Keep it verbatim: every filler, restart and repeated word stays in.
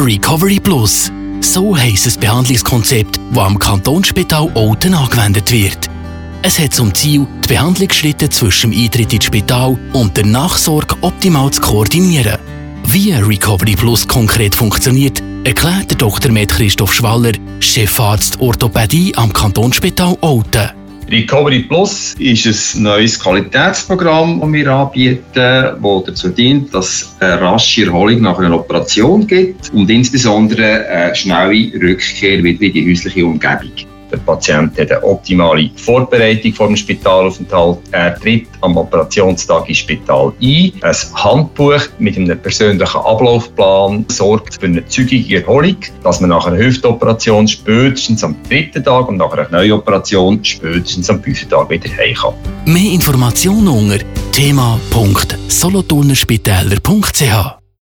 Recovery Plus. So heisst das Behandlungskonzept, das am Kantonsspital Olten angewendet wird. Es hat zum Ziel, die Behandlungsschritte zwischen dem Eintritt ins Spital und der Nachsorge optimal zu koordinieren. Wie Recovery Plus konkret funktioniert, erklärt der Doktor Med Christoph Schwaller, Chefarzt Orthopädie am Kantonsspital Olten. Recovery Plus ist ein neues Qualitätsprogramm, das wir anbieten, das dazu dient, dass es eine rasche Erholung nach einer Operation gibt und insbesondere eine schnelle Rückkehr wieder in die häusliche Umgebung. Der Patient hat eine optimale Vorbereitung vor dem Spitalaufenthalt. Er tritt am Operationstag ins Spital ein. Ein Handbuch mit einem persönlichen Ablaufplan sorgt für eine zügige Erholung, dass man nach einer Hüftoperation spätestens am dritten Tag und nach einer Neuoperation spätestens am fünften Tag wieder heim kann. Mehr Informationen unter thema punkt solothurnerspitäler punkt c h.